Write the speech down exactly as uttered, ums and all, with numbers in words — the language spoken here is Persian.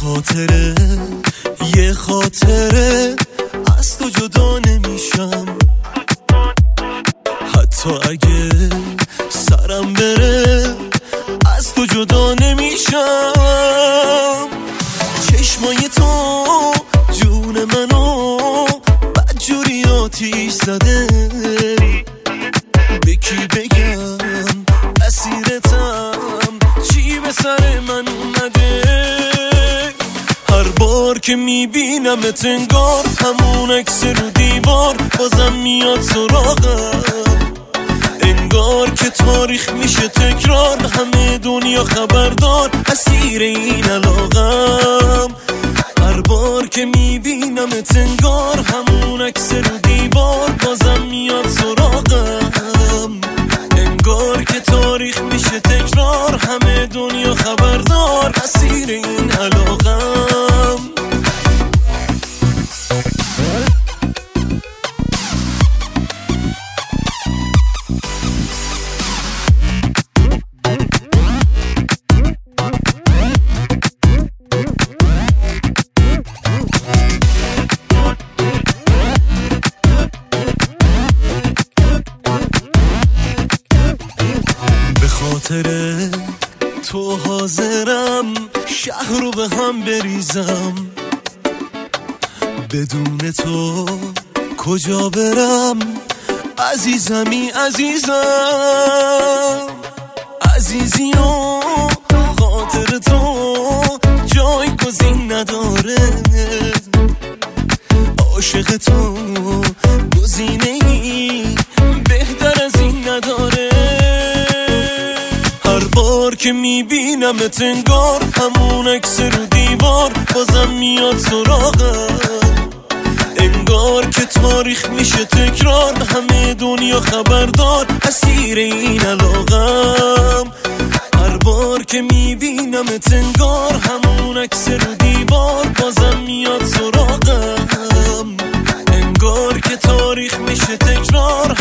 خاطره یه خاطره از تو جدا نمیشم، حتی اگه سرم بره از تو جدا نمیشم. چشمای تو جون منو بدجوری آتیش زده، به کی بگم اسیرتم، چی به سر من اومده. هر بار که میبینمت انگار همون عکس رو دیوار بازم میاد سراغم، انگار که تاریخ میشه تکرار، همه دنیا خبردار اسیر این علاقم. هر بار که میبینمت انگار همون عکس رو دیوار بازم میاد سراغم، انگار که تاریخ میشه تکرار، همه دنیا خبردار اسیر این علاقم. خاطره تو حاضرم شهر رو به هم بریزم، بدون تو کجا برم عزیزمی عزیزم. عزیزی و خاطر تو جایگزین نداره، عاشق تو گزینه‌ای بهتر از این نداره. هر بار که میبینمت انگار همون عکس رو دیوار بازم میاد سراغم، انگار که تاریخ میشه تکرار، همه دنیا خبردار اسیر این علاقم. هر بار که میبینمت انگار همون عکس رو دیوار بازم میاد سراغم، انگار که تاریخ میشه تکرار،